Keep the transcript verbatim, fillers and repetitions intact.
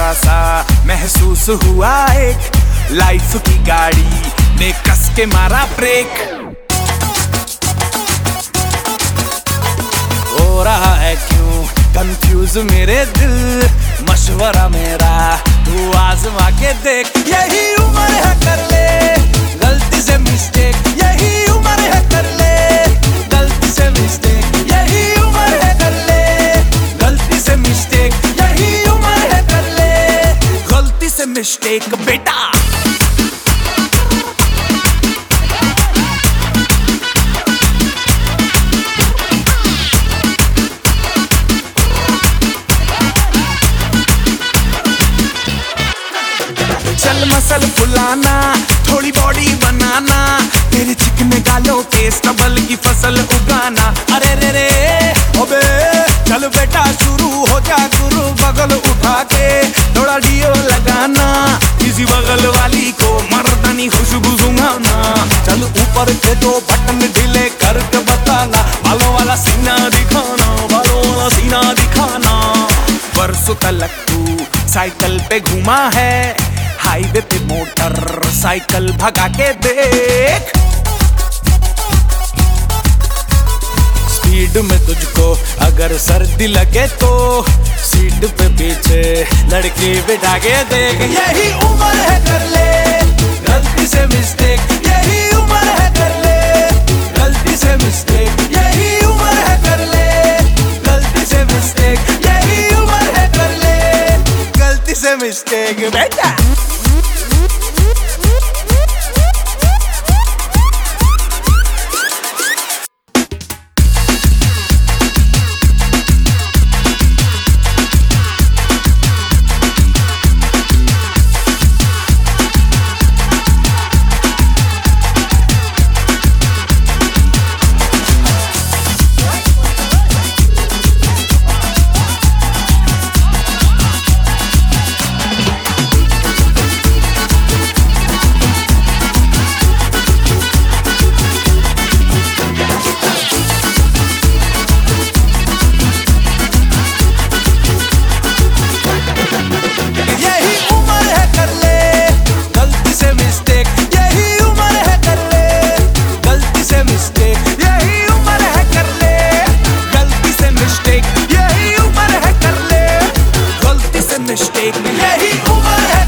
जरा सा महसूस हुआ एक लाइफ की गाड़ी ने कस के मारा ब्रेक। हो रहा है क्यों कंफ्यूज मेरे दिल, मशवरा मेरा तू आजमा के देख। यही उम्र है कर ले गलती से मिस्टेक, यही उम्र है कर ले गलती से मिस्टेक, यही उम्र है कर ले गलती से मिस्टेक, यही उम्र है कर ले गलती से मिस्टेक बेटा। चल मसल फुलाना, थोड़ी बॉडी बनाना, तेरे चिकने गालों पे स्टबल की फसल उगाना। अरे रे रे अबे चल बेटा शुरू हो जा गुरु, बगल उठा के थोड़ा डियो लगाना, किसी बगल वाली को मर्दानी खुशबू सुंघाना। चल ऊपर के दो बटन ढीले करके बताना, बालों वाला सीना दिखाना, बालों वाला सीना दिखाना। परसों तलक तू साइकिल पे घूमा है, हाईवे पे मोटर साइकिल भगा के देख। स्पीड में तुझको अगर सर्दी लगे तो सीट पे पीछे लड़की बिठा के देख। यही उम्र है कर ले गलती से मिस्टेक, यही उम्र है कर ले गलती से मिस्टेक, यही उम्र है कर ले गलती से मिस्टेक, यही उम्र है कर ले गलती से मिस्टेक बेटा। Mistake, यही उम्र